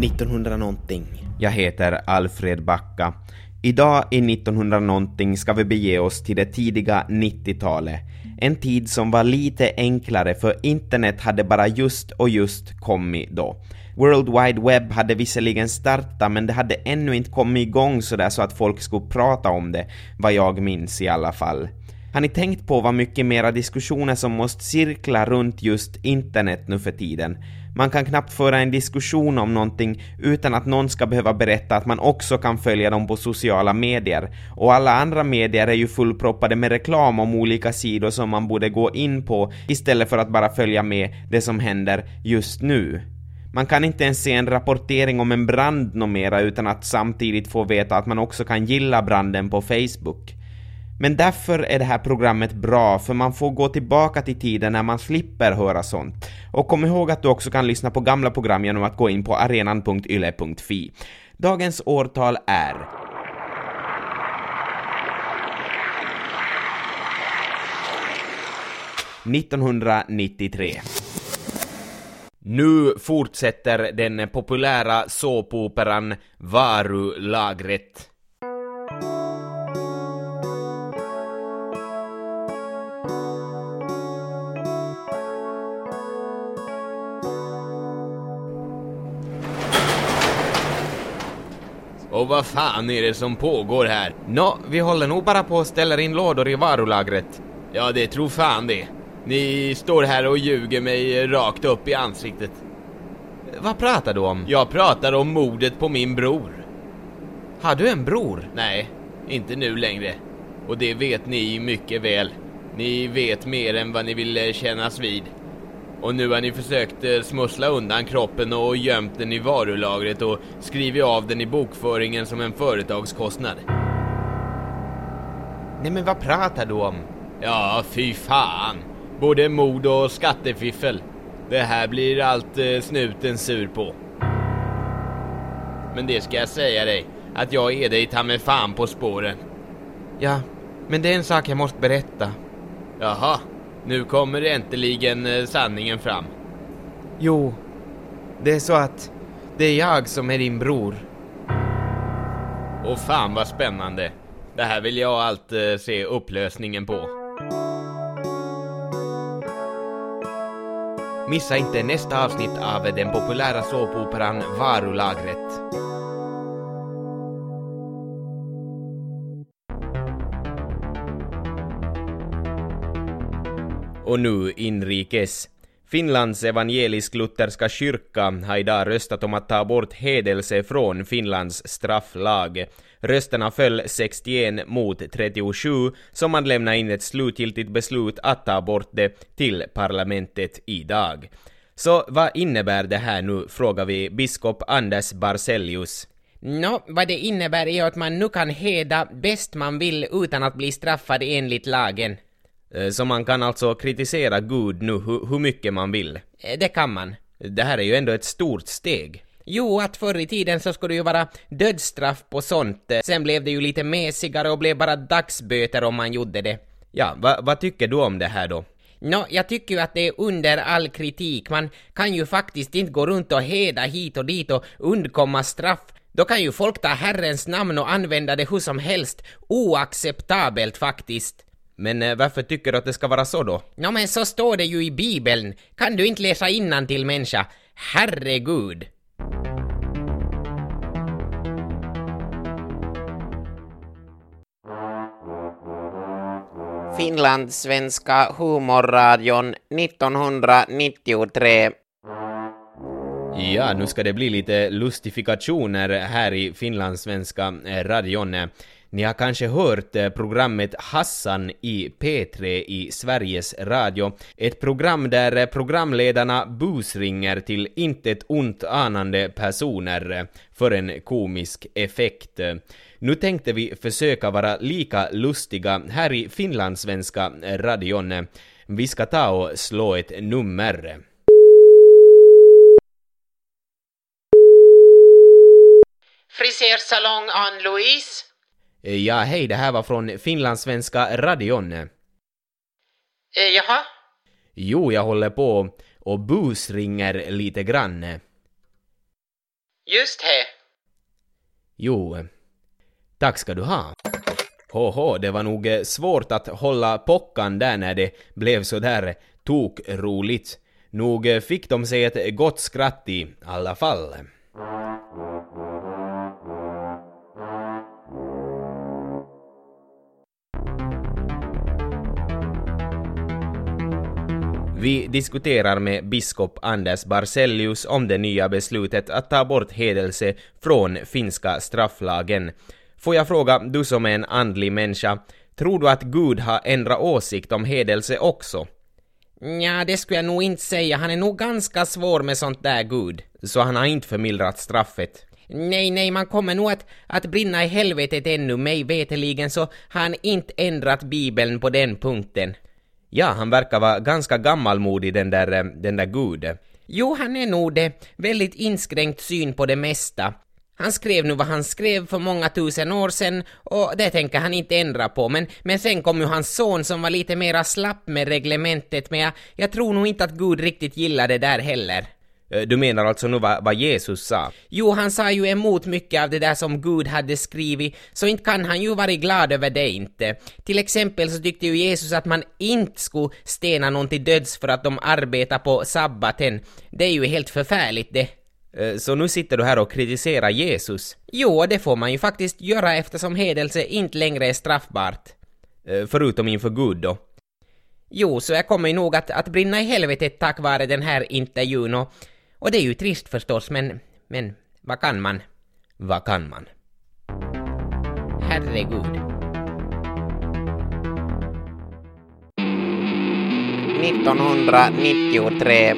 1900 någonting. Jag heter Alfred Backa. Idag i 1900 någonting ska vi bege oss till det tidiga 90-talet. En tid som var lite enklare för internet hade bara just kommit då. World Wide Web hade visserligen startat, men det hade ännu inte kommit igång sådär så att folk skulle prata om det, vad jag minns i alla fall. Har ni tänkt på vad mycket mera diskussioner som måste cirkla runt just internet nu för tiden? Man kan knappt föra en diskussion om någonting utan att någon ska behöva berätta att man också kan följa dem på sociala medier. Och alla andra medier är ju fullproppade med reklam om olika sidor som man borde gå in på istället för att bara följa med det som händer just nu. Man kan inte ens se en rapportering om en brand något mera utan att samtidigt få veta att man också kan gilla branden på Facebook. Men därför är det här programmet bra, för man får gå tillbaka till tiden när man slipper höra sånt. Och kom ihåg att du också kan lyssna på gamla program genom att gå in på arenan.yle.fi. Dagens årtal är 1993. Nu fortsätter den populära såpoperan Varulagret. Och vad fan är det som pågår här? Vi håller nog bara på att ställa in lådor i varulagret. Ja, det tror fan det. Ni står här och ljuger mig rakt upp i ansiktet. Vad pratar du om? Jag pratar om mordet på min bror. Har du en bror? Nej, inte nu längre. Och det vet ni mycket väl. Ni vet mer än vad ni vill kännas vid. Och nu har ni försökt smussla undan kroppen och gömt den i varulagret och skrivit av den i bokföringen som en företagskostnad. Nej, men vad pratar du om? Ja, fy fan. Både mord och skattefiffel. Det här blir allt snuten sur på. Men det ska jag säga dig, att jag är dig ta med fan på spåren. Ja, men det är en sak jag måste berätta. Jaha, nu kommer äntligen sanningen fram. Jo, det är så att det är jag som är din bror. Och fan vad spännande. Det här vill jag allt se upplösningen på. Missa inte nästa avsnitt av den populära såpoperan Varulagret. Och nu inrikes. Finlands evangelisk-lutherska kyrka har idag röstat om att ta bort hedelse från Finlands strafflag. Rösterna föll 61 mot 37, som man lämnar in ett slutgiltigt beslut att ta bort det till parlamentet idag. Så vad innebär det här nu, frågar vi biskop Anders Barselius. Vad det innebär är att man nu kan heda bäst man vill utan att bli straffad enligt lagen. Så man kan alltså kritisera Gud nu hur mycket man vill? Det kan man. Det här är ju ändå ett stort steg. Jo, att förr i tiden så skulle det ju vara dödsstraff på sånt. Sen blev det ju lite mesigare och blev bara dagsböter om man gjorde det. Ja, vad tycker du om det här då? Jag tycker ju att det är under all kritik. Man kan ju faktiskt inte gå runt och heda hit och dit och undkomma straff. Då kan ju folk ta Herrens namn och använda det hur som helst. Oacceptabelt faktiskt. Men varför tycker du att det ska vara så då? Men så står det ju i Bibeln. Kan du inte läsa innantill, människa? Herregud. Finlandssvenska humorradion 1993. Ja, nu ska det bli lite lustifikationer här i Finlandssvenska radion. Ni har kanske hört programmet Hassan i P3 i Sveriges Radio. Ett program där programledarna busringer till intet ont anande personer för en komisk effekt. Nu tänkte vi försöka vara lika lustiga här i Finlandssvenska radion. Vi ska ta och slå ett nummer. Frisersalong Ann-Louise. Ja, hej, det här var från Finlandssvenska radion. Jaha? Jo, jag håller på och busringer lite grann. Just det. Jo, tack ska du ha. Det var nog svårt att hålla pockan där när det blev så där tokroligt. Nog fick de sig ett gott skratt i alla fall. Vi diskuterar med biskop Anders Barcellius om det nya beslutet att ta bort hedelse från finska strafflagen. Får jag fråga, du som är en andlig människa, tror du att Gud har ändrat åsikt om hedelse också? Ja, det skulle jag nog inte säga. Han är nog ganska svår med sånt där Gud. Så han har inte förmildrat straffet? Nej, man kommer nog att brinna i helvetet ännu. Mig veteligen så har han inte ändrat Bibeln på den punkten. Ja, han verkar vara ganska gammalmodig den där Gud. Jo, han är nog det. Väldigt inskränkt syn på det mesta. Han skrev nu vad han skrev för många tusen år sedan och det tänker han inte ändra på. Men sen kom ju hans son som var lite mera slapp med reglementet, men jag tror nog inte att Gud riktigt gillar det där heller. Du menar alltså nu vad Jesus sa? Jo, han sa ju emot mycket av det där som Gud hade skrivit, så inte kan han ju vara glad över det inte. Till exempel så tyckte ju Jesus att man inte skulle stena någon till döds för att de arbetar på sabbaten. Det är ju helt förfärligt det. Så nu sitter du här och kritiserar Jesus? Jo, det får man ju faktiskt göra eftersom hedelse inte längre är straffbart. Förutom inför Gud då? Jo, så jag kommer ju nog att brinna i helvetet tack vare den här intervjun och det är ju trist förstås, men vad kan man? Vad kan man? Herregud. 1993.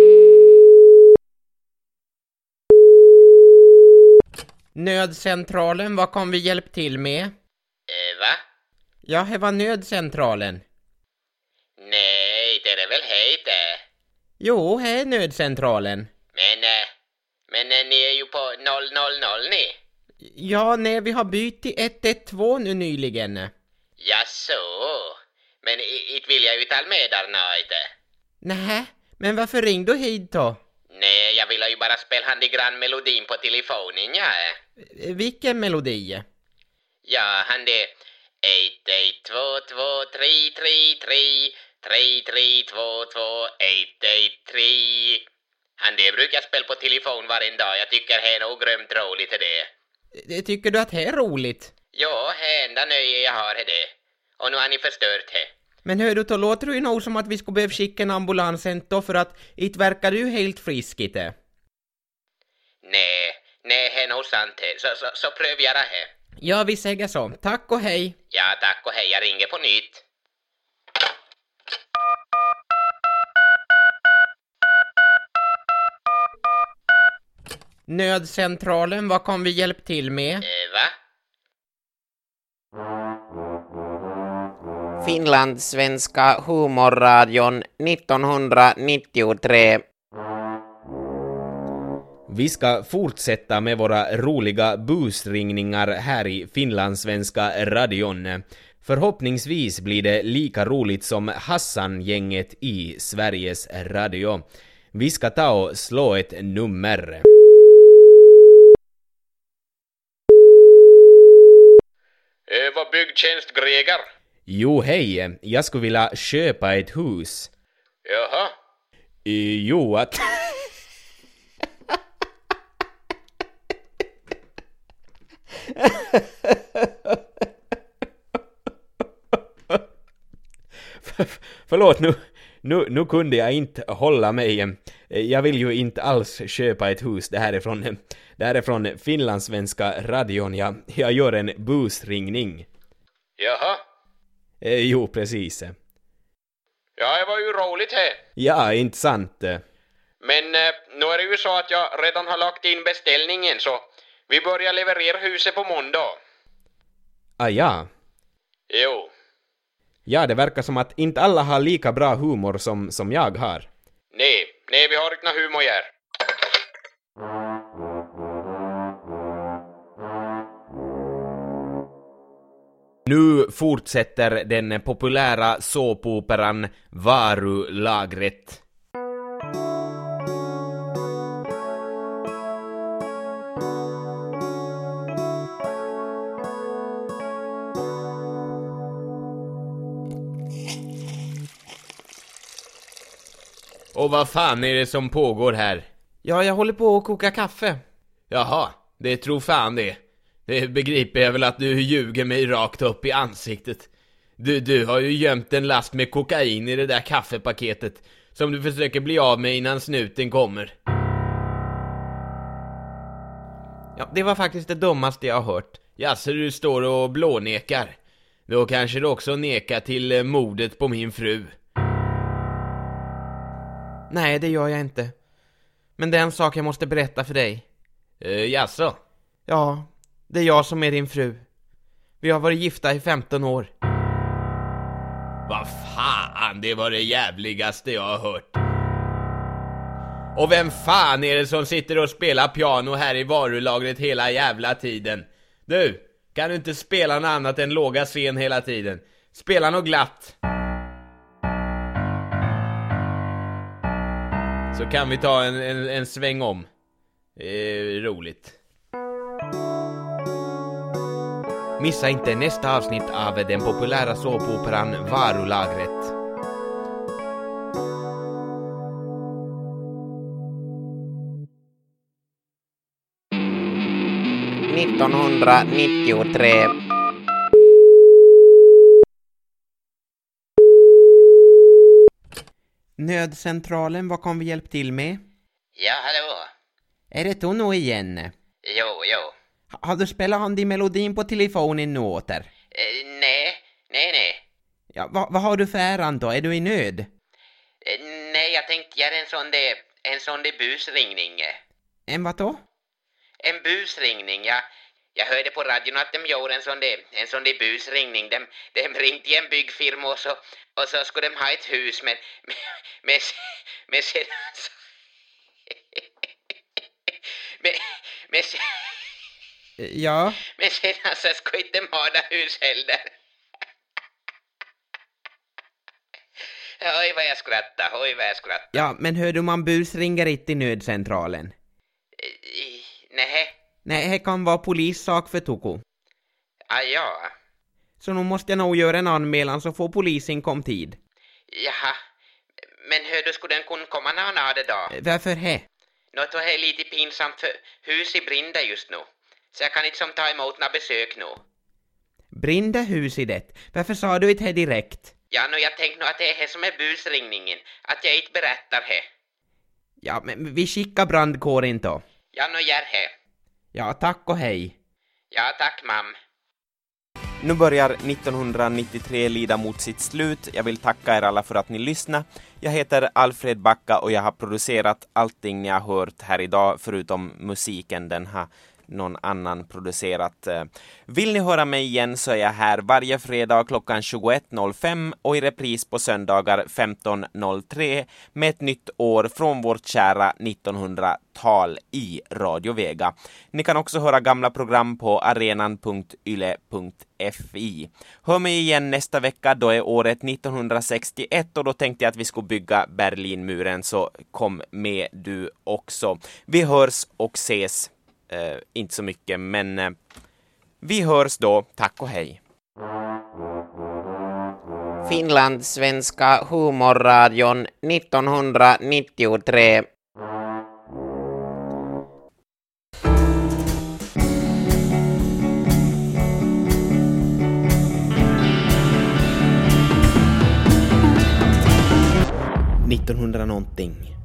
Nödcentralen, vad kan vi hjälpa till med? Va? Ja, det var nödcentralen. Nej, det är väl hej det. Jo, det är nödcentralen. Men ni är ju på 000 ni. Ja, nej, vi har bytt till 112 nu nyligen. Jaså, men inte vill jag uttala med där inte. Nej, men varför ringde du hit då? Nej, jag ville ju bara spela handigrann melodin på telefonen, ja. Vilken melodi? Ja, han det 112233333322183. Han det brukar spela på telefon varje dag. Jag tycker det är nog grömt roligt det. Tycker du att det är roligt? Ja, det enda nöje jag har är det. Och nu har ni förstört det. Men hör du, då låter det ju nog som att vi skulle behöva skicka en ambulans då för att inte verkar du helt frisk inte. Nej, det är nog sant det. Så pröv göra det. Ja, vi säger så. Tack och hej. Ja, tack och hej. Jag ringer på nytt. Nödcentralen, vad kan vi hjälpa till med? Va? Finlandssvenska humorradion 1993. Vi ska fortsätta med våra roliga busringningar här i Finlandssvenska radion. Förhoppningsvis blir det lika roligt som Hassan-gänget i Sveriges Radio. Vi ska ta och slå ett nummer. Vad byggtjänst Greger? Jo, hej. Jag skulle vilja köpa ett hus. Jaha. Jo, att... Förlåt, nu kunde jag inte hålla mig. Jag vill ju inte alls köpa ett hus. Det här är från Finlandssvenska radion. Jag gör en busringning. Jaha. Jo, precis. Ja, det var ju roligt här. Ja, inte sant. Men nu är det ju så att jag redan har lagt in beställningen så vi börjar leverera huset på måndag. Ah, ja. Jo. Ja, det verkar som att inte alla har lika bra humor som jag har. Nej, vi har inte någon humor här. Nu fortsätter den populära såpoperan Varulagret. Och vad fan är det som pågår här? Ja, jag håller på att koka kaffe. Jaha, det tror fan det. Det begriper jag väl att du ljuger mig rakt upp i ansiktet. Du har ju gömt en last med kokain i det där kaffepaketet som du försöker bli av med innan snuten kommer. Ja, det var faktiskt det dummaste jag har hört. Jaså, du står och blånekar. Då kanske du också nekar till mordet på min fru. Nej, det gör jag inte. Men det är en sak jag måste berätta för dig. Jaså? Ja, det är jag som är din fru. Vi har varit gifta i 15 år. Vad fan, det var det jävligaste jag har hört. Och vem fan är det som sitter och spelar piano här i varulagret hela jävla tiden? Du, kan du inte spela något annat än låga scen hela tiden? Spela något glatt. Så kan vi ta en sväng om. Roligt. Missa inte nästa avsnitt av den populära såpoperan Varulagret. –1993. Nödcentralen, vad kan vi hjälpa till med? Ja, hallå. Är det Tono igen? Jo. Har du spelat han i melodin på telefonen nu åter? Nej. Ja, vad har du för äran då? Är du i nöd? Nej, jag tänkte göra en sån där busringning. En vad då? En busringning, ja. Jag hörde på radion att de gjorde en sån där busringning. De ringde till en byggfirma och så skulle de ha ett hus med sedan så... Ja. Men sedan så skulle inte de ha det hus heller. Oj vad jag skrattar. Ja, men hör du, man busringer inte i nödcentralen. Nej, det kan vara polissak för Toko. Ja. Så nu måste jag nog göra en anmälan så får polisen kom tid. Jaha. Men hur du skulle den kunna komma någon av det då? Varför he? Något är lite pinsamt för hus i brinda just nu. Så jag kan inte som ta emot några besök nu. Brinda hus i det? Varför sa du inte direkt? Ja, jag tänkte nog att det är här som är busringningen. Att jag inte berättar här. Ja, men vi skickar brandkåren då. Ja, gör här. Ja, tack och hej. Ja, tack mam. Nu börjar 1993 lida mot sitt slut. Jag vill tacka er alla för att ni lyssnar. Jag heter Alfred Backa och jag har producerat allting ni har hört här idag förutom musiken. Den har någon annan producerat. Vill ni höra mig igen så är jag här varje fredag klockan 21.05 och i repris på söndagar 15.03 med ett nytt år från vårt kära 1900-tal i Radio Vega. Ni kan också höra gamla program på arenan.yle.fi. Hör mig igen nästa vecka, då är året 1961 och då tänkte jag att vi skulle bygga Berlinmuren, så kom med du också. Vi hörs och ses. Inte så mycket, men vi hörs då. Tack och hej. Finlandssvenska humorradion 1993. –1900 någonting.